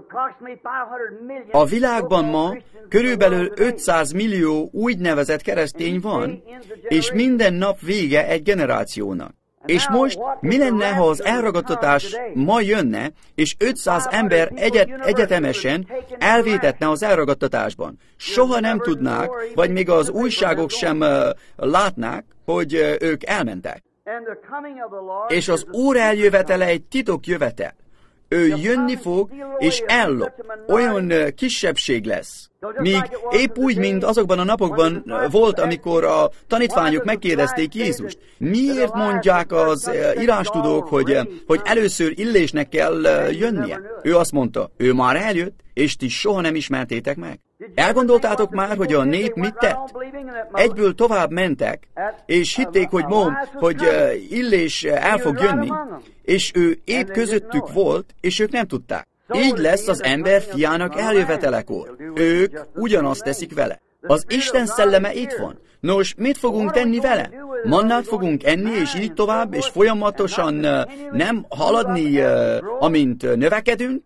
A világban ma körülbelül ötszáz millió úgynevezett keresztény van, és minden nap vége egy generációnak. És most mi lenne, ha az elragadtatás ma jönne, és ötszáz ember egyet, egyetemesen elvétetne az elragadtatásban? Soha nem tudnák, vagy még az újságok sem uh, látnák, hogy uh, ők elmentek. És az Úr eljövetele egy titok jövetel. Ő jönni fog, és ellop. Olyan uh, kisebbség lesz. Míg épp úgy, mint azokban a napokban volt, amikor a tanítványok megkérdezték Jézust. Miért mondják az írástudók, hogy, hogy először Illésnek kell jönnie? Ő azt mondta, ő már eljött, és ti soha nem ismertétek meg. Elgondoltátok már, hogy a nép mit tett? Egyből tovább mentek, és hitték, hogy Móm, hogy Illés el fog jönni, és ő épp közöttük volt, és ők nem tudták. Így lesz az ember fiának eljövetelekor. Ők ugyanazt teszik vele. Az Isten szelleme itt van. Nos, mit fogunk tenni vele? Mannát fogunk enni, és így tovább, és folyamatosan uh, nem haladni, uh, amint növekedünk?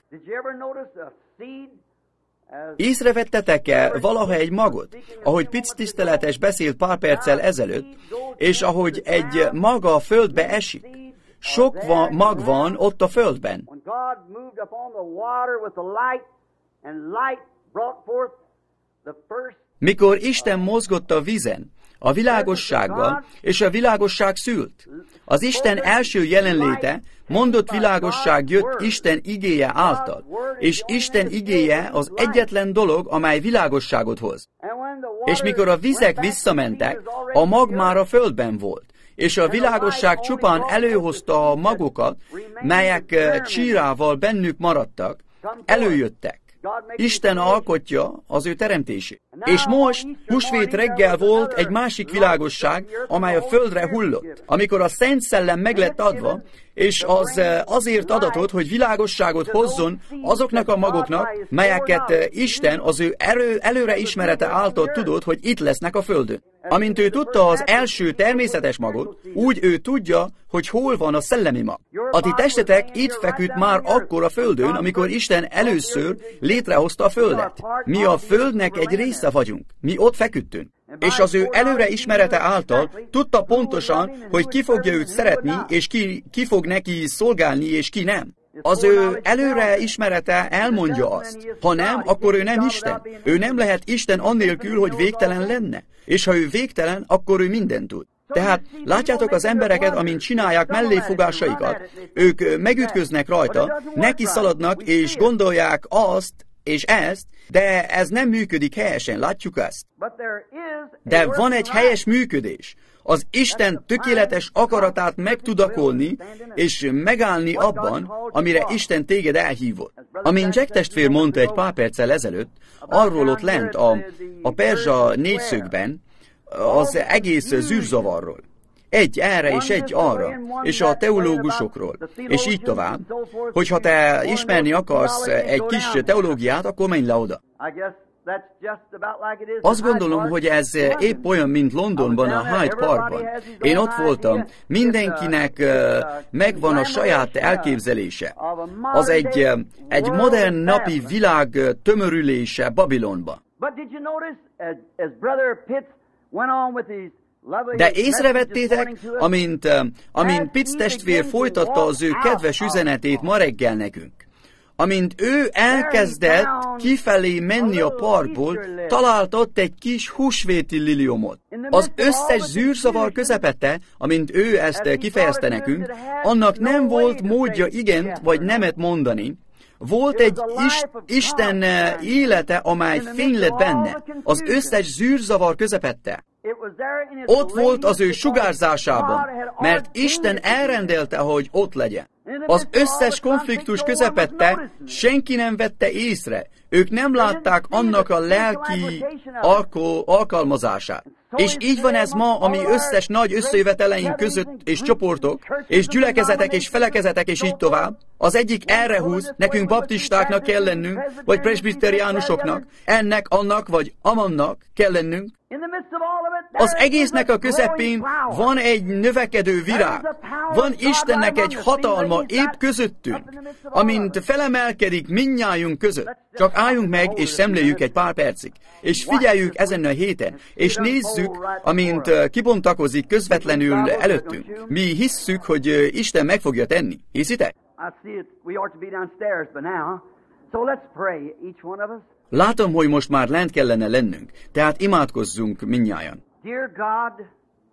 Észrevettetek-e valaha egy magot, ahogy Pic tiszteletes beszélt pár perccel ezelőtt, és ahogy egy maga a földbe esik? Sok van, mag van ott a földben. Mikor Isten mozgott a vízen, a világossággal, és a világosság szült. Az Isten első jelenléte, mondott világosság jött Isten igéje által, és Isten igéje az egyetlen dolog, amely világosságot hoz. És mikor a vizek visszamentek, a mag már a földben volt, és a világosság csupán előhozta a magokat, melyek csírával bennük maradtak, előjöttek. Isten alkotja az ő teremtését. És most húsvét reggel volt egy másik világosság, amely a földre hullott, amikor a Szent Szellem meg lett adva, és az azért adatot, hogy világosságot hozzon azoknak a magoknak, melyeket Isten az ő erő, előre ismerete által tudott, hogy itt lesznek a földön. Amint ő tudta az első természetes magot, úgy ő tudja, hogy hol van a szellemi mag. A ti testetek itt feküdt már akkor a földön, amikor Isten először létrehozta a földet. Mi a földnek egy része vagyunk. Mi ott feküdtünk. És az ő előre ismerete által tudta pontosan, hogy ki fogja őt szeretni, és ki, ki fog neki szolgálni, és ki nem. Az ő előre ismerete elmondja azt. Ha nem, akkor ő nem Isten. Ő nem lehet Isten annélkül, hogy végtelen lenne. És ha ő végtelen, akkor ő mindent tud. Tehát látjátok az embereket, amint csinálják melléfogásaikat, ők megütköznek rajta, neki szaladnak és gondolják azt és ezt, de ez nem működik helyesen, látjuk ezt. De van egy helyes működés. Az Isten tökéletes akaratát megtudakolni és megállni abban, amire Isten téged elhívott. Amint Jack testvér mondta egy pár perccel ezelőtt, arról ott lent a, a perzsa négyszögben, az egész zűrzavarról. Egy erre és egy arra, és a teológusokról, és így tovább, hogyha te ismerni akarsz egy kis teológiát, akkor menj le oda. Azt gondolom, hogy ez épp olyan, mint Londonban, a Hyde Parkban. Én ott voltam, mindenkinek megvan a saját elképzelése. Az egy, egy modern napi világ tömörülése Babilonba. De észrevettétek, amint, amint Pitts testvér folytatta az ő kedves üzenetét ma reggel nekünk. Amint ő elkezdett kifelé menni a parkból, talált ott egy kis húsvéti liliomot. Az összes zűrzavar közepette, amint ő ezt kifejezte nekünk, annak nem volt módja igent vagy nemet mondani. Volt egy is, Isten élete, amely fény lett benne, az összes zűrzavar közepette. Ott volt az ő sugárzásában, mert Isten elrendelte, hogy ott legyen. Az összes konfliktus közepette senki nem vette észre. Ők nem látták annak a lelki alko- alkalmazását. És így van ez ma, ami összes nagy összejöveteleink között, és csoportok, és gyülekezetek, és felekezetek, és így tovább. Az egyik erre húz, nekünk baptistáknak kell lennünk, vagy presbiteriánusoknak, ennek, annak, vagy amannak kell lennünk. Az egésznek a közepén van egy növekedő virág. Van Istennek egy hatalma épp közöttünk, amint felemelkedik mindnyájunk között. Csak álljunk meg, és szemléljük egy pár percig, és figyeljük ezen a héten, és nézzük, amint kibontakozik közvetlenül előttünk. Mi hisszük, hogy Isten meg fogja tenni. Hiszitek? Látom, hogy most már lent kellene lennünk, tehát imádkozzunk mindnyájan. Dear God,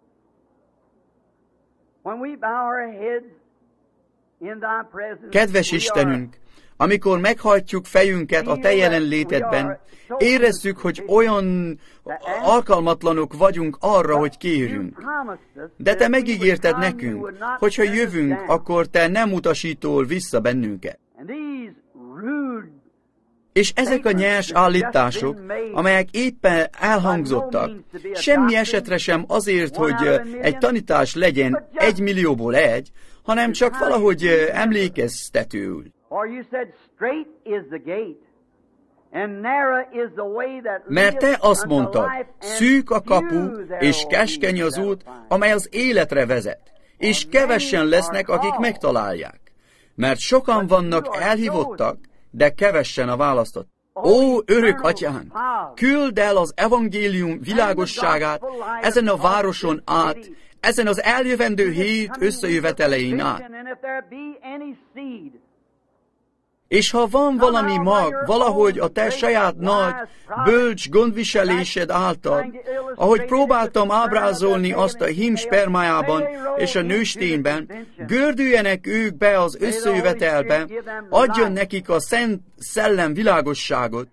when we bow our heads in thy presence, Kedves Istenünk, amikor meghajtjuk fejünket a Te jelenlétedben, érezzük, hogy olyan alkalmatlanok vagyunk arra, hogy kérjünk. De Te megígérted nekünk, hogyha jövünk, akkor Te nem utasítól vissza bennünket. És ezek a nyers állítások, amelyek éppen elhangzottak, semmi esetre sem azért, hogy egy tanítás legyen egy millióból egy, hanem csak valahogy emlékeztetőül. Mert Te azt mondtad, szűk a kapu, és keskeny az út, amely az életre vezet, és kevessen lesznek, akik megtalálják. Mert sokan vannak elhívottak, de kevessen a választott. Ó, örök atyánk, küld el az evangélium világosságát ezen a városon át, ezen az eljövendő hét összejövetelein át. És ha van valami mag, valahogy a te saját nagy, bölcs gondviselésed által, ahogy próbáltam ábrázolni azt a hím spermájában és a nőstényben, gördüljenek ők be az összejövetelbe, adjon nekik a Szent Szellem világosságot.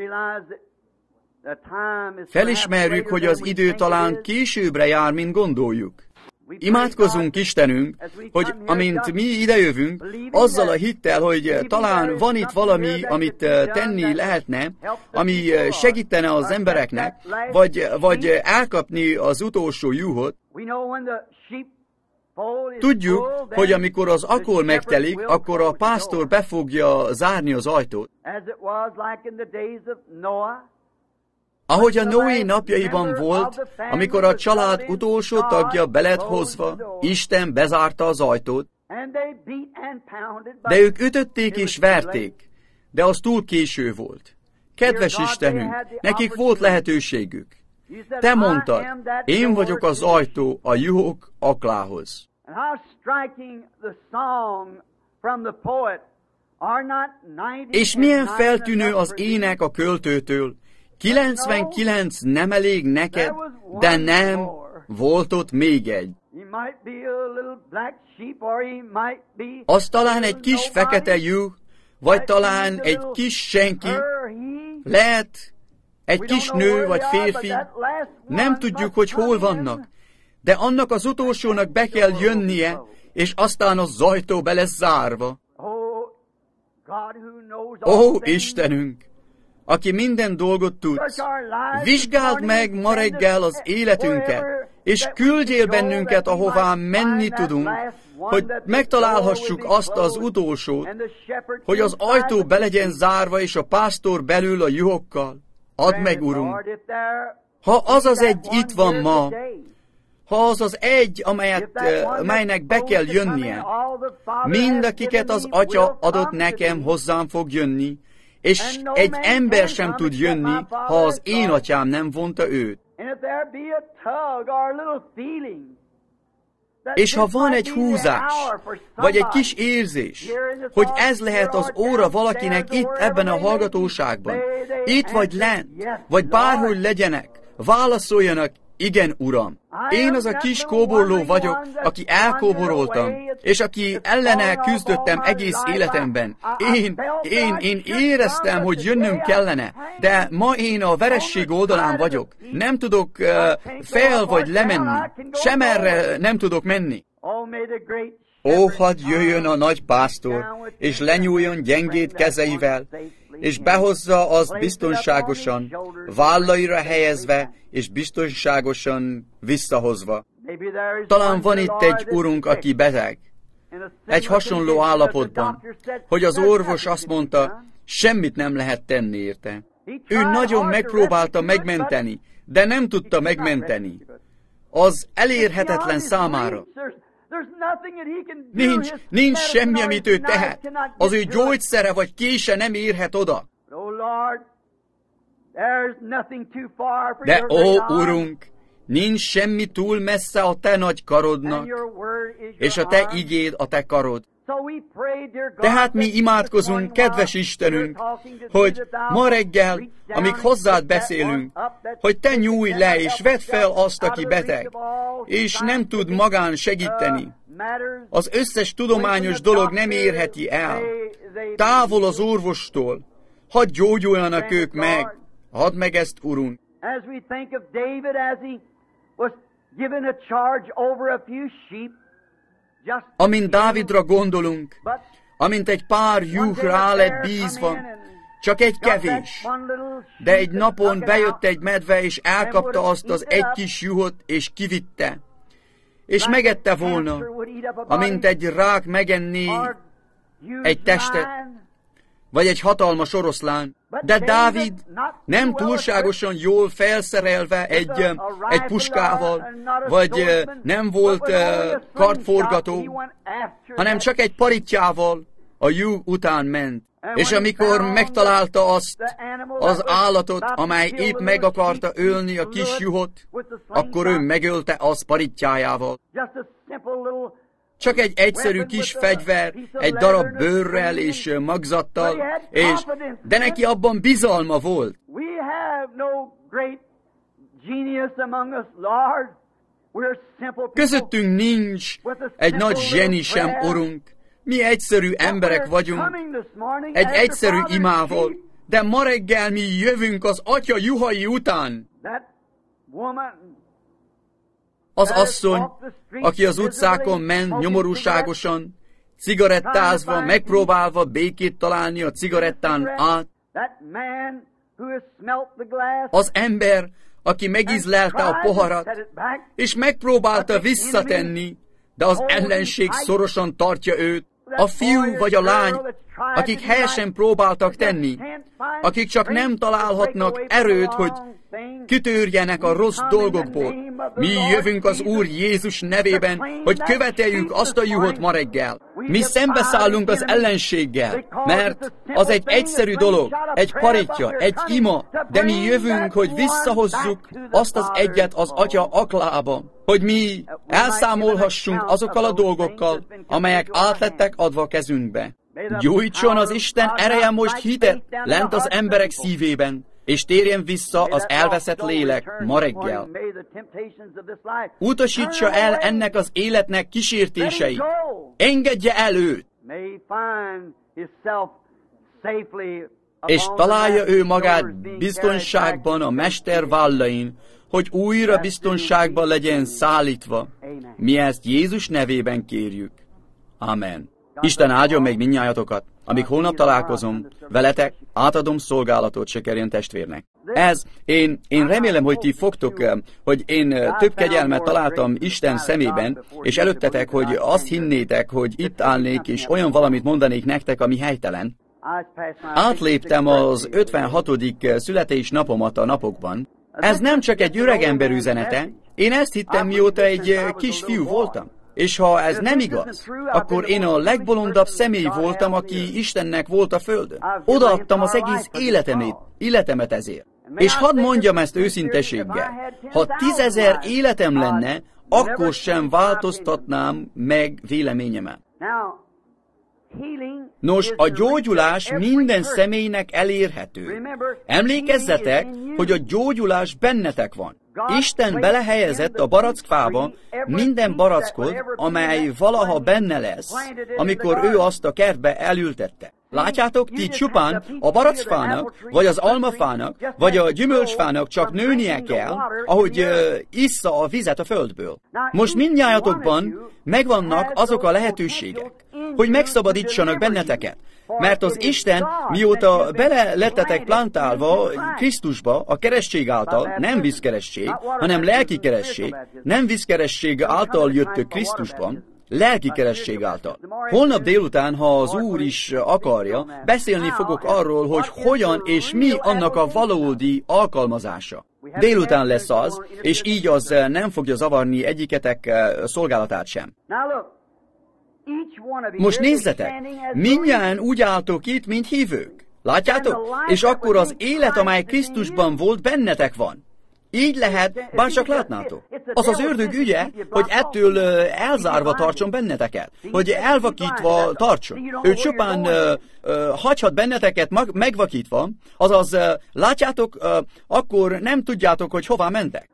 Felismerjük, hogy az idő talán későbbre jár, mint gondoljuk. Imádkozunk Istenünk, hogy amint mi idejövünk, azzal a hittel, hogy talán van itt valami, amit tenni lehetne, ami segítene az embereknek, vagy, vagy elkapni az utolsó juhot. Tudjuk, hogy amikor az akor megtelik, akkor a pásztor be fogja zárni az ajtót. Ahogy a Noé napjaiban volt, amikor a család utolsó tagja be lett hozva, Isten bezárta az ajtót, de ők ütötték és verték, de az túl késő volt. Kedves Istenünk, nekik volt lehetőségük. Te mondtad, én vagyok az ajtó a juhok aklához. És milyen feltűnő az ének a költőtől, kilencvenkilenc nem elég neked, de nem, volt ott még egy. Az talán egy kis fekete juh, vagy talán egy kis senki, lehet egy kis nő vagy férfi, nem tudjuk, hogy hol vannak, de annak az utolsónak be kell jönnie, és aztán az ajtó be lesz zárva. Ó, Istenünk, aki minden dolgot tudsz, vizsgáld meg ma reggel az életünket, és küldjél bennünket, ahová menni tudunk, hogy megtalálhassuk azt az utolsót, hogy az ajtó be legyen zárva, és a pásztor belül a juhokkal. Add meg, Urunk! Ha az az egy itt van ma, ha az az egy, amelyet, melynek be kell jönnie, mind akiket az Atya adott nekem, hozzám fog jönni, és egy ember sem tud jönni, ha az én atyám nem vonta őt. És ha van egy húzás, vagy egy kis érzés, hogy ez lehet az óra valakinek itt ebben a hallgatóságban, itt vagy lent, vagy bárhogy legyenek, válaszoljanak, igen, Uram. Én az a kis kóborló vagyok, aki elkóboroltam, és aki ellene küzdöttem egész életemben. Én, én, én éreztem, hogy jönnöm kellene, de ma én a veresség oldalán vagyok. Nem tudok uh, fel vagy lemenni, sem erre nem tudok menni. Ó, hadd jöjjön a nagy pásztor, és lenyúljon gyengét kezeivel, és behozza azt biztonságosan, vállaira helyezve, és biztonságosan visszahozva. Talán van itt egy urunk, aki beteg, egy hasonló állapotban, hogy az orvos azt mondta, semmit nem lehet tenni érte. Ő nagyon megpróbálta megmenteni, de nem tudta megmenteni. Az elérhetetlen számára. Nincs, nincs semmi, amit ő tehet. Az ő gyógyszere vagy kése nem érhet oda. De ó, Urunk, nincs semmi túl messze a te nagy karodnak, és a te igéd a te karod. Tehát mi imádkozunk, kedves Istenünk, hogy ma reggel, amíg hozzád beszélünk, hogy te nyújj le, és vedd fel azt, aki beteg, és nem tud magán segíteni. Az összes tudományos dolog nem érheti el. Távol az orvostól. Hadd gyógyuljanak ők meg. Hadd meg ezt, Urunk. Amint Dávidra gondolunk, amint egy pár juh rá lett bízva, csak egy kevés, de egy napon bejött egy medve, és elkapta azt az egy kis juhot, és kivitte, és megette volna, amint egy rák megenné egy testet, vagy egy hatalmas oroszlán. De Dávid nem túlságosan jól felszerelve egy, egy puskával, vagy nem volt kardforgató, hanem csak egy paritjával a juh után ment. És amikor megtalálta azt az állatot, amely épp meg akarta ölni a kis juhot, akkor ő megölte azt paritjájával. Csak egy egyszerű kis fegyver, egy darab bőrrel és magzattal, és de neki abban bizalma volt. Közöttünk nincs egy nagy zseni sem, Urunk. Mi egyszerű emberek vagyunk, egy egyszerű imával, de ma reggel mi jövünk az Atya juhai után. Az asszony, aki az utcákon ment nyomorúságosan, cigarettázva, megpróbálva békét találni a cigarettán át. Az ember, aki megízlelte a poharat, és megpróbálta visszatenni, de az ellenség szorosan tartja őt. A fiú vagy a lány, akik helyesen próbáltak tenni, akik csak nem találhatnak erőt, hogy kitörjenek a rossz dolgokból. Mi jövünk az Úr Jézus nevében, hogy követeljük azt a juhot ma reggel. Mi szembeszállunk az ellenséggel, mert az egy egyszerű dolog, egy paritja, egy ima, de mi jövünk, hogy visszahozzuk azt az egyet az Atya aklába, hogy mi elszámolhassunk azokkal a dolgokkal, amelyek átlettek adva a kezünkbe. Gyújtson az Isten ereje most hitet lent az emberek szívében, és térjen vissza az elveszett lélek ma reggel. Utasítsa el ennek az életnek kísértéseit. Engedje el őt. És találja ő magát biztonságban a Mester vállain, hogy újra biztonságban legyen szállítva. Mi ezt Jézus nevében kérjük. Amen. Isten áldjon meg mindnyájatokat. Amíg holnap találkozom veletek, átadom szolgálatot Sekerén testvérnek. Ez, én, én remélem, hogy ti fogtok, hogy én több kegyelmet találtam Isten szemében, és előttetek, hogy azt hinnétek, hogy itt állnék, és olyan valamit mondanék nektek, ami helytelen. Átléptem az ötvenhatodik születésnapomat a napokban. Ez nem csak egy öregember üzenete. Én ezt hittem, mióta egy kisfiú voltam. És ha ez nem igaz, akkor én a legbolondabb személy voltam, aki Istennek volt a földön. Odaadtam az egész életemét, életemet ezért. És hadd mondjam ezt őszinteséggel, ha tízezer életem lenne, akkor sem változtatnám meg véleményemet. Nos, a gyógyulás minden személynek elérhető. Emlékezzetek, hogy a gyógyulás bennetek van. Isten belehelyezett a barackfába minden barackot, amely valaha benne lesz, amikor ő azt a kertbe elültette. Látjátok, ti csupán a barackfának, vagy az almafának, vagy a gyümölcsfának csak nőnie kell, ahogy uh, issza a vizet a földből. Most mindnyájatokban megvannak azok a lehetőségek, hogy megszabadítsanak benneteket. Mert az Isten, mióta bele lettetek plantálva Krisztusba, a keresztség által, nem vízkeresztség, hanem lelki keresztség, nem vízkeresztség által jöttök Krisztusban, lelki keresztség által. Holnap délután, ha az Úr is akarja, beszélni fogok arról, hogy hogyan és mi annak a valódi alkalmazása. Délután lesz az, és így az nem fogja zavarni egyiketek szolgálatát sem. Most nézzetek, mindnyájan úgy álltok itt, mint hívők. Látjátok? És akkor az élet, amely Krisztusban volt, bennetek van. Így lehet, bár csak látnátok. Az az ördög ügye, hogy ettől elzárva tartson benneteket, hogy elvakítva tartson. Ő csupán uh, uh, hagyhat benneteket mag- megvakítva, azaz, uh, látjátok, uh, akkor nem tudjátok, hogy hová mentek.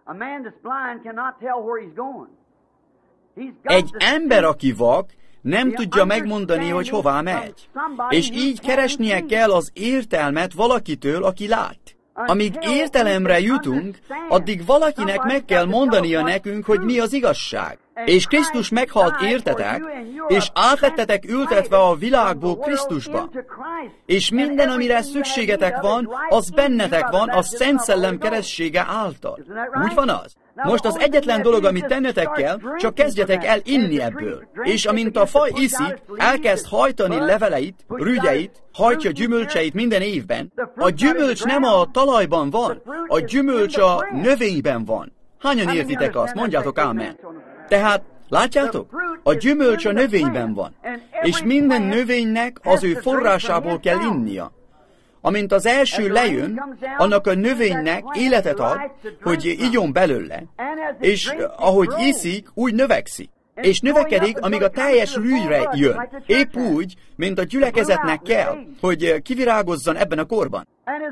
Egy ember, aki vak, nem tudja megmondani, hogy hová megy. És így keresnie kell az értelmet valakitől, aki lát. Amíg értelemre jutunk, addig valakinek meg kell mondania nekünk, hogy mi az igazság. És Krisztus meghalt értetek, és átlettetek ültetve a világból Krisztusba. És minden, amire szükségetek van, az bennetek van a Szent Szellem keressége által. Úgy van az? Most az egyetlen dolog, amit tennetek kell, csak kezdjetek el inni ebből. És amint a faj iszik, elkezd hajtani leveleit, rügyeit, hajtja gyümölcseit minden évben. A gyümölcs nem a talajban van, a gyümölcs a növényben van. Hányan értitek azt? Mondjátok ámen. Tehát, látjátok? A gyümölcs a növényben van. És minden növénynek az ő forrásából kell innia. Amint az első lejön, annak a növénynek életet ad, hogy igyon belőle, és ahogy iszik, úgy növekszik. és növekedik, amíg a teljes rűjre jön. Épp úgy, mint a gyülekezetnek kell, hogy kivirágozzon ebben a korban.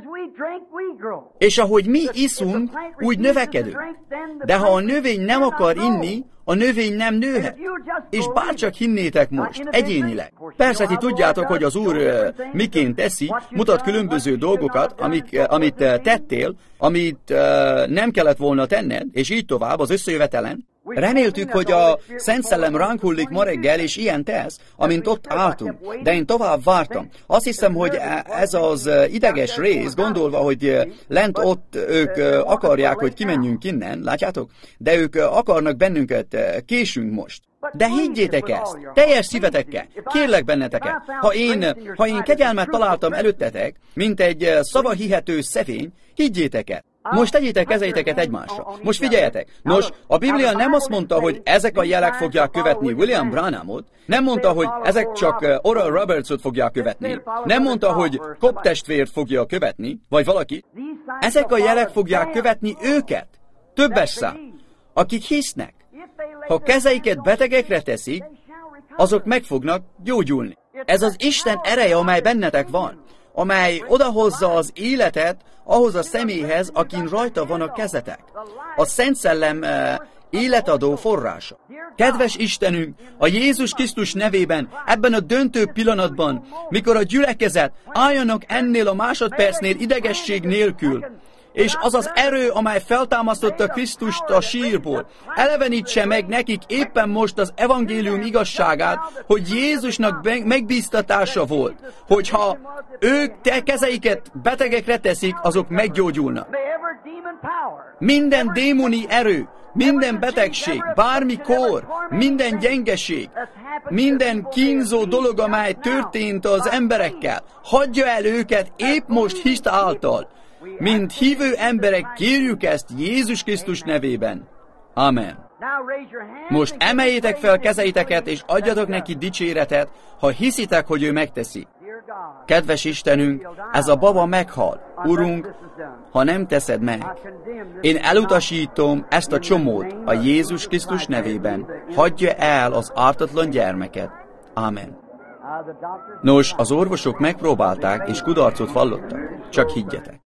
És ahogy mi iszunk, úgy növekedünk. De ha a növény nem akar inni, a növény nem nőhet. És bárcsak hinnétek most, egyénileg. Persze ti tudjátok, hogy az Úr uh, miként teszi, mutat különböző dolgokat, amik, uh, amit uh, tettél, amit uh, nem kellett volna tenned, és így tovább az összejövetelen. Reméltük, hogy a Szent Szellem ránk hullik ma reggel, és ilyen tesz, amint ott álltunk. De én tovább vártam. Azt hiszem, hogy ez az ideges rész, gondolva, hogy lent ott ők akarják, hogy kimenjünk innen, látjátok? De ők akarnak bennünket, késünk most. De higgyétek ezt, teljes szívetekkel, kérlek benneteket, ha én, ha én kegyelmet találtam előttetek, mint egy szavahihető szevény, higgyétek ezt. Most tegyétek kezeiteket egymásra. Most figyeljetek. Nos, a Biblia nem azt mondta, hogy ezek a jelek fogják követni William Branhamot, nem mondta, hogy ezek csak Oral Robertsot fogják követni, nem mondta, hogy Cobb testvért fogja követni, vagy valaki. Ezek a jelek fogják követni őket, többes szám, akik hisznek. Ha kezeiket betegekre teszik, azok meg fognak gyógyulni. Ez az Isten ereje, amely bennetek van, amely odahozza az életet ahhoz a személyhez, akin rajta van a kezetek. A Szent Szellem életadó forrása. Kedves Istenünk, a Jézus Krisztus nevében, ebben a döntő pillanatban, mikor a gyülekezet álljanak ennél a másodpercnél idegesség nélkül, és az az erő, amely feltámasztotta Krisztust a sírból, elevenítse meg nekik éppen most az evangélium igazságát, hogy Jézusnak megbíztatása volt, hogyha ők te kezeiket betegekre teszik, azok meggyógyulnak. Minden démoni erő, minden betegség, bármi kor, minden gyengeség, minden kínzó dolog, amely történt az emberekkel, hagyja el őket épp most hit által. Mint hívő emberek kérjük ezt Jézus Krisztus nevében. Amen. Most emeljétek fel kezeiteket, és adjatok neki dicséretet, ha hiszitek, hogy ő megteszi. Kedves Istenünk, ez a baba meghal. Urunk, ha nem teszed meg, én elutasítom ezt a csomót a Jézus Krisztus nevében. Hagyja el az ártatlan gyermeket. Amen. Nos, az orvosok megpróbálták, és kudarcot vallottak. Csak higgyetek.